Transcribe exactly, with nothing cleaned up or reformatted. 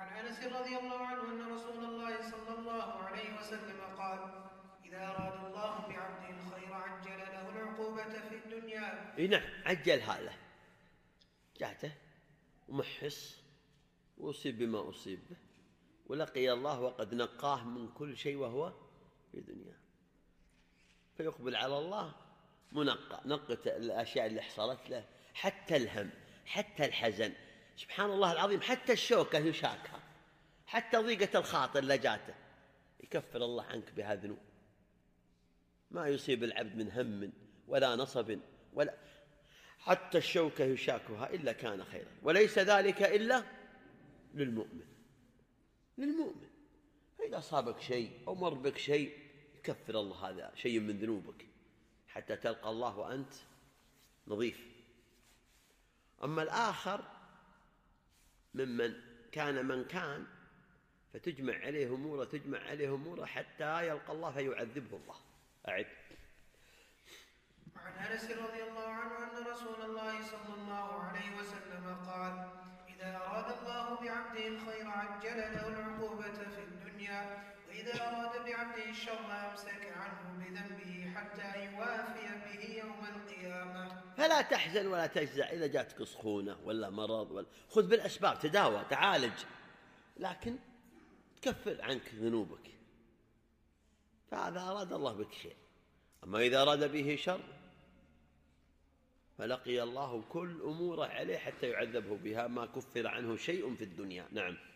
عن أنس رضي الله عنه أن رسول الله صلى الله عليه وسلم قال: إذا أراد الله بعبده الخير عجل له العقوبة في الدنيا. إيه نعم، عجلها له، جاته ومحس وأصيب بما أصيب به، ولقي الله وقد نقاه من كل شيء وهو في دنيا، فيقبل على الله منقى، نقت الأشياء اللي حصلت له، حتى الهم، حتى الحزن، سبحان الله العظيم، حتى الشوكة يشاكها، حتى ضيقة الخاطر اللي جاته يكفر الله عنك بها ذنوب. ما يصيب العبد من هم ولا نصب ولا حتى الشوكة يشاكها إلا كان خيرا، وليس ذلك إلا للمؤمن. للمؤمن فإذا أصابك شيء أو مر بك شيء يكفر الله هذا شيء من ذنوبك حتى تلقى الله وأنت نظيف. أما الآخر ممن كان من كان فتجمع عليه أموره تجمع عليه أموره حتى يلقى الله فيعذبه الله. أعد. وعن أنس رضي الله عنه أن رسول الله صلى الله عليه وسلم قال: إذا أراد الله بعبده الخير عجل له العقوبة في الدنيا، وإذا أراد بعبده الشر أمسك عنه بذنبه حتى يوافي به يوم القيامة. فلا تحزن ولا تجزع إذا جاتك سخونة ولا مرض ولا، خذ بالأسباب، تداوى، تعالج، لكن تكفر عنك ذنوبك، فهذا أراد الله بك خير. أما إذا أراد به شر فلقي الله كل أموره عليه حتى يعذبه بها، ما كفر عنه شيء في الدنيا. نعم.